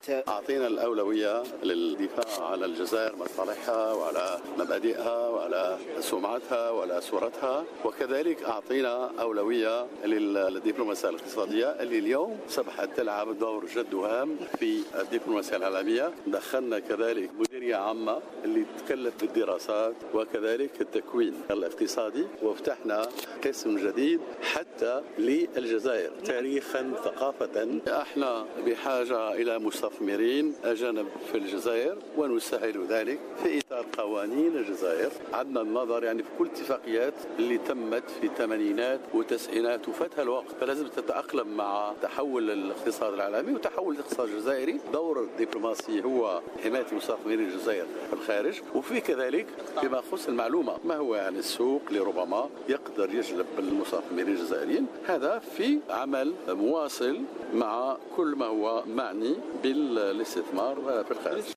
أعطينا الأولوية للدفاع على الجزائر مصالحها وعلى مبادئها وعلى سمعتها وعلى صورتها، وكذلك أعطينا أولوية للدبلوماسية الاقتصادية اللي اليوم أصبحت تلعب دور جد هام في الدبلوماسية العالمية. دخلنا كذلك مديرية عامة اللي تتكلف بالدراسات وكذلك التكوين الاقتصادي، وفتحنا قسم جديد حتى للجزائر تاريخا ثقافة. احنا بحاجة إلى مستثمرين أجانب في الجزائر ونسهل ذلك في إطار قوانين الجزائر. عندنا النظر يعني في كل اتفاقيات اللي تمت في الثمانينات والتسعينات وفاتها الوقت، فلازم تتأقلم مع تحول الاقتصاد العالمي وتحول الاقتصاد الجزائري. دور الدبلوماسي هو حماية مستثمرين الجزائر في الخارج، وفي كذلك فيما يخص المعلومة ما هو يعني السوق لربما يقدر يجلب المستثمرين الجزائريين. هذا في عمل مواصل مع كل ما هو معني بالاستثمار في الخارج.